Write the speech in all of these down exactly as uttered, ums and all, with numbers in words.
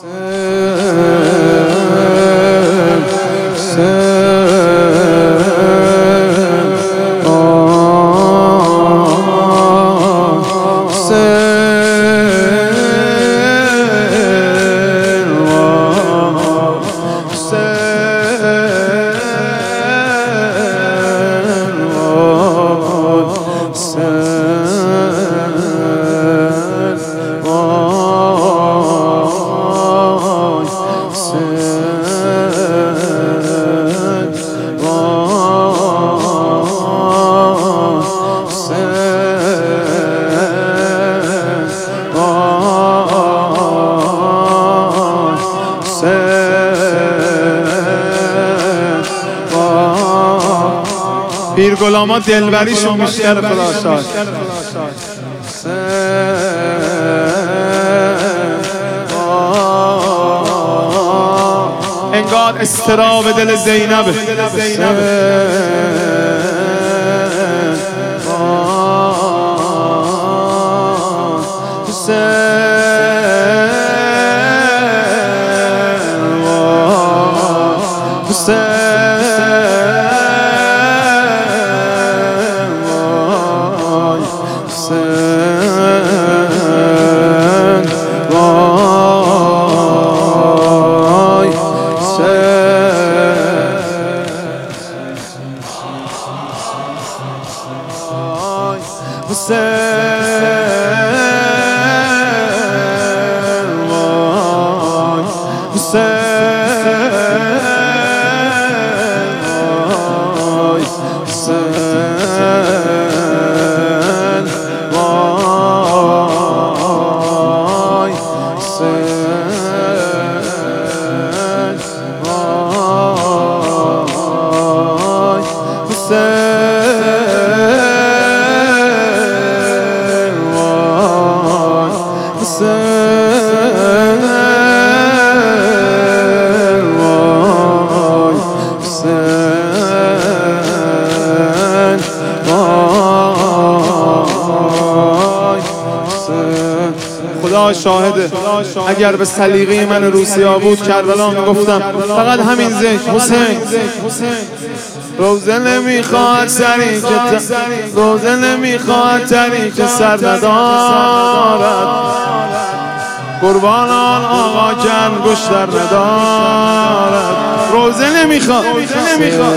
پیر غلاما دلبریشون بیشتر خدا شاد. انگار استراب دل زینبه. خدا شاهده، اگر به سلیقه من روسیا بود کربلا میگفتم فقط همین ذکر حسین. روزه نمیخواد سری که روزه نمیخواد تری که سر ندارد، قربان آن آقا جان گوشتر ندارد. روزه نمیخواد روزه نمیخواد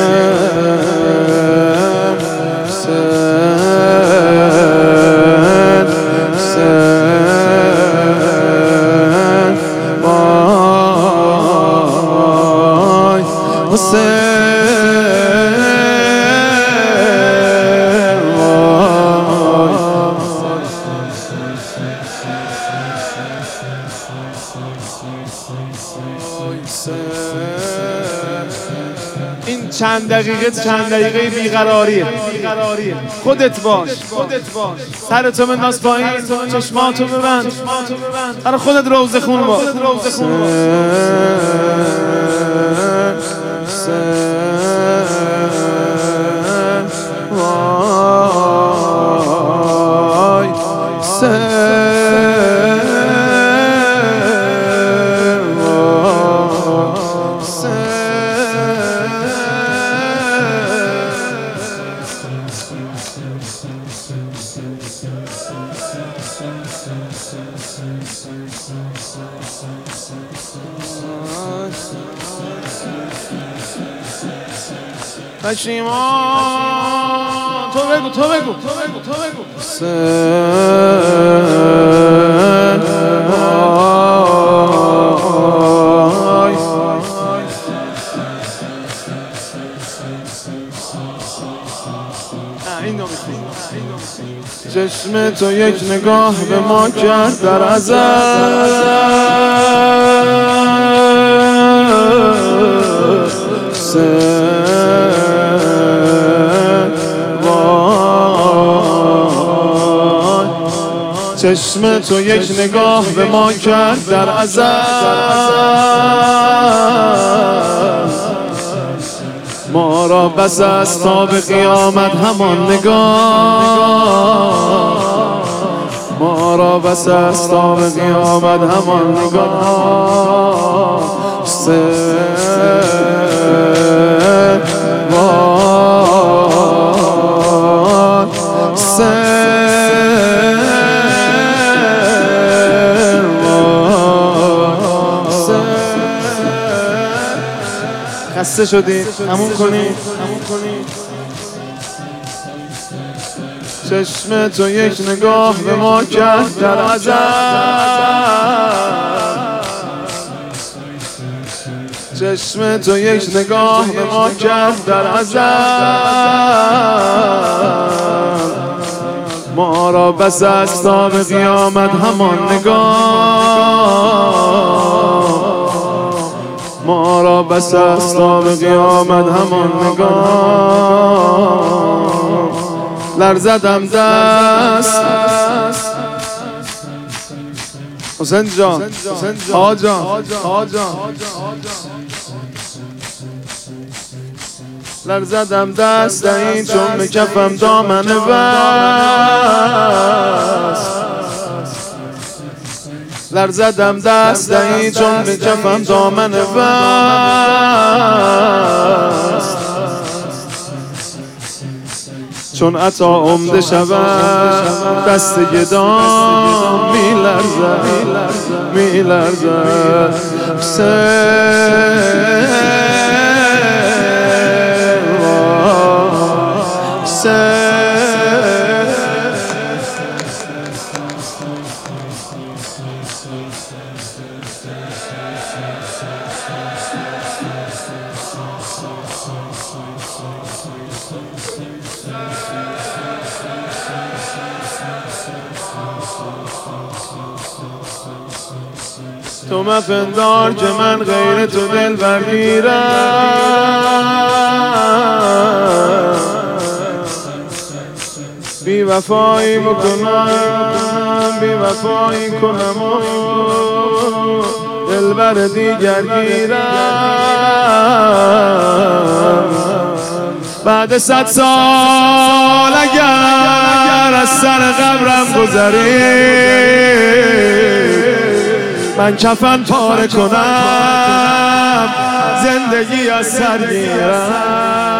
این چند دقیقه چند دقیقه بیقراریه. خودت باش، سرتو بنداز پایین، چشماتو ببند، برای خودت روزه خون باش. پشیمان تو بگو تو بگو تو بگو تو بگو چشم تو یک نگاه به ما کرد در ازل، چشم تو یک نگاه به ما کرد در ازل، ما را بس است تا به قیامت همان نگاه، ما ما را بس است تا به قیامت همان نگاه سر وار سر وار خسته شدید همون کنید چشم تو یک نگاه به ما کرد در ازل چشم تو یک نگاه به ما کرد در ازل ما را بس است تا به قیامت همان نگاه ما را بس است تا به قیامت همان نگاه لرزدم دست حسین جان آجان لرزدم دست این چون به کفم دامن بست لرزدم دست این چون به کفم دامن بست چون عطا عمده شود دست گدام می لرزد می لرزد سر سر تو مپندار که من غیر تو دل برگیرم بی وفایی بکنم بی وفایی کنم و دل بر دیگر گیرم بعد صد سال اگر از سر قبرم گذری من کفن پاره کنم زندگی از سر گیرم